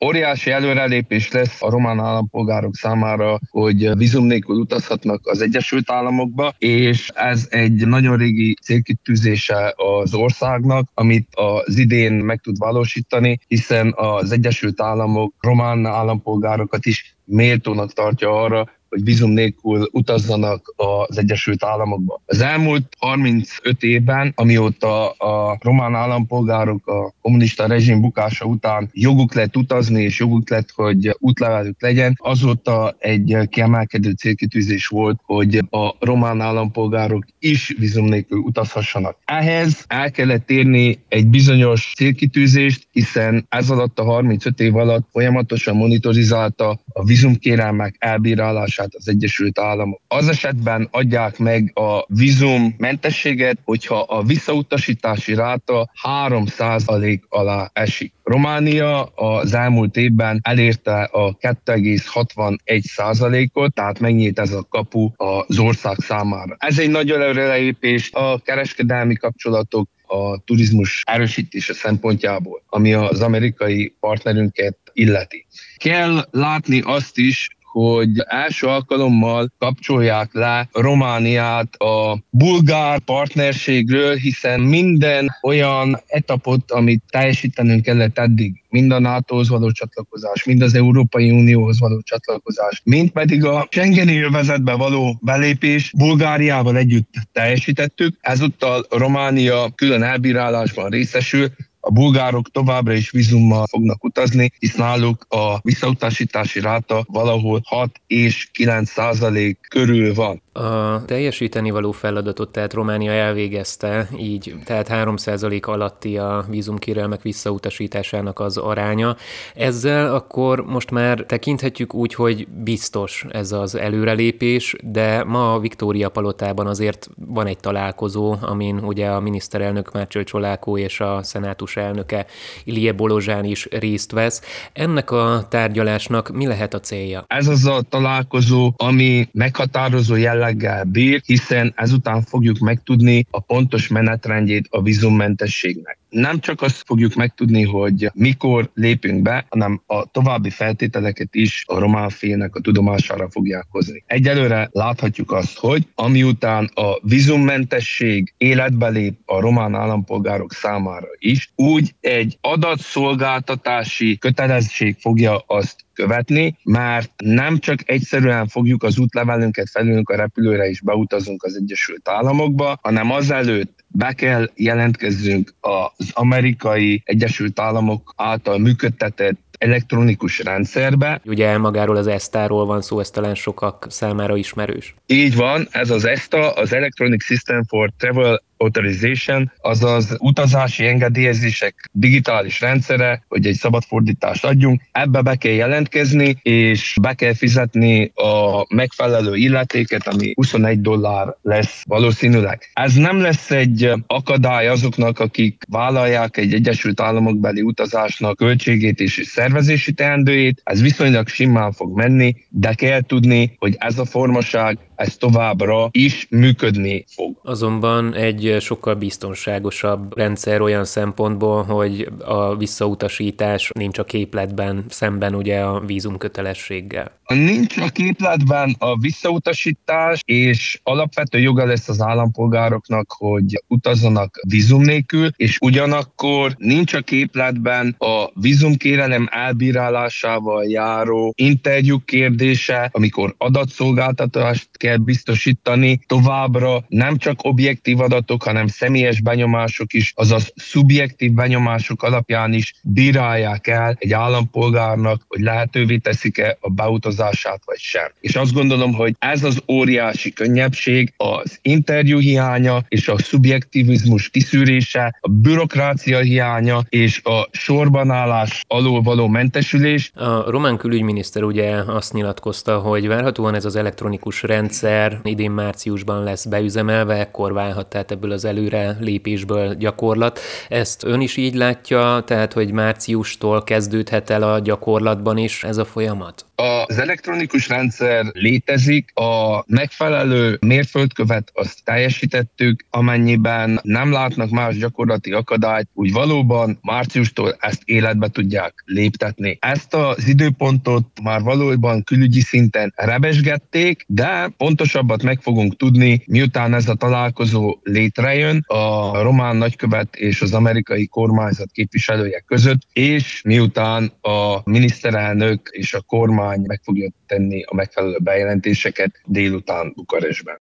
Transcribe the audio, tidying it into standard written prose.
Óriási előrelépés lesz a román állampolgárok számára, hogy vízum nélkül utazhatnak az Egyesült Államokba, és ez egy nagyon régi célkitűzése az országnak, amit az idén meg tud valósítani, hiszen az Egyesült Államok román állampolgárokat is méltónak tartja arra, hogy vízum nélkül utazzanak az Egyesült Államokba. Az elmúlt 35 évben, amióta a román állampolgárok a kommunista rezsim bukása után joguk lett utazni, és joguk lett, hogy útlevelük legyen, azóta egy kiemelkedő célkitűzés volt, hogy a román állampolgárok is vízum nélkül utazhassanak. Ehhez el kellett érni egy bizonyos célkitűzést, hiszen ez alatt a 35 év alatt folyamatosan monitorizálta a vízumkérelmek elbírálását az Egyesült Államok. Az esetben adják meg a vízummentességet, hogyha a visszautasítási ráta 3% alá esik. Románia az elmúlt évben elérte a 2,61%-ot, tehát megnyílt ez a kapu az ország számára. Ez egy nagy előrelépés a kereskedelmi kapcsolatok, a turizmus erősítése szempontjából, ami az amerikai partnerünket illeti. Kell látni azt is, hogy első alkalommal kapcsolják le Romániát a bulgár partnerségről, hiszen minden olyan etapot, amit teljesítenünk kellett eddig, mind a NATO-hoz való csatlakozás, mind az Európai Unióhoz való csatlakozás, mind pedig a Schengeni övezetbe való belépés Bulgáriával együtt teljesítettük. Ezúttal Románia külön elbírálásban részesül, a bulgárok továbbra is vízummal fognak utazni, hisz náluk a visszautasítási ráta valahol 6 és 9% körül van. A teljesíteni való feladatot tehát Románia elvégezte, így tehát 3% alatti a vízumkérelmek visszautasításának az aránya. Ezzel akkor most már tekinthetjük úgy, hogy biztos ez az előrelépés, de ma a Viktória palotában azért van egy találkozó, amin ugye a miniszterelnök Márcsió Csolákó és a szenátus elnöke Ilie Bolozsán is részt vesz. Ennek a tárgyalásnak mi lehet a célja? Ez az a találkozó, ami meghatározó jelleggel bír, hiszen ezután fogjuk megtudni a pontos menetrendjét a vízummentességnek. Nem csak azt fogjuk megtudni, hogy mikor lépünk be, hanem a további feltételeket is a román félnek a tudomására fogják hozni. Egyelőre láthatjuk azt, hogy amiután a vízummentesség életbe lép a román állampolgárok számára is, úgy egy adatszolgáltatási kötelezettség fogja azt követni, mert nem csak egyszerűen fogjuk az útlevelünket felülünk a repülőre és beutazunk az Egyesült Államokba, hanem azelőtt be kell jelentkezzünk az amerikai Egyesült Államok által működtetett elektronikus rendszerbe. Ugye magáról az ESTA-ról van szó, ez talán sokak számára ismerős. Így van, ez az ESTA, az Electronic System for Travel Authorization, azaz utazási engedélyezések digitális rendszere, hogy egy szabad fordítást adjunk. Ebbe be kell jelentkezni, és be kell fizetni a megfelelő illetéket, ami $21 lesz valószínűleg. Ez nem lesz egy akadály azoknak, akik vállalják egy Egyesült Államokbeli utazásnak költségét és szervezési teendőjét. Ez viszonylag simán fog menni, de kell tudni, hogy ez a formaság, ez továbbra is működni fog. Azonban egy sokkal biztonságosabb rendszer olyan szempontból, hogy a visszautasítás nincs a képletben szemben ugye a vízumkötelességgel. Nincs a képletben a visszautasítás, és alapvető joga lesz az állampolgároknak, hogy utazzanak vízum nélkül, és ugyanakkor nincs a képletben a vízumkérelem elbírálásával járó interjú kérdése, amikor adatszolgáltatást kell biztosítani. Továbbra nem csak objektív adatok, hanem személyes benyomások is, azaz szubjektív benyomások alapján is bírálják el egy állampolgárnak, hogy lehetővé teszik-e a beutazását vagy sem. És azt gondolom, hogy ez az óriási könnyebbség, az interjú hiánya és a szubjektivizmus kiszűrése, a bürokrácia hiánya és a sorbanállás alól való mentesülés. A román külügyminiszter ugye azt nyilatkozta, hogy várhatóan ez az elektronikus rendszer idén márciusban lesz beüzemelve, ekkor válhat tehát ebből az előre lépésből gyakorlat. Ezt ön is így látja, tehát hogy márciustól kezdődhet el a gyakorlatban is ez a folyamat? Az elektronikus rendszer létezik, a megfelelő mérföldkövet azt teljesítettük, amennyiben nem látnak más gyakorlati akadályt, úgy valóban márciustól ezt életbe tudják léptetni. Ezt az időpontot már valóban külügyi szinten rebesgették, de pontosabbat meg fogunk tudni, miután ez a találkozó létrejön a román nagykövet és az amerikai kormányzat képviselője között, és miután a miniszterelnök és a kormány meg fogja tenni a megfelelő bejelentéseket délután Bukarestben.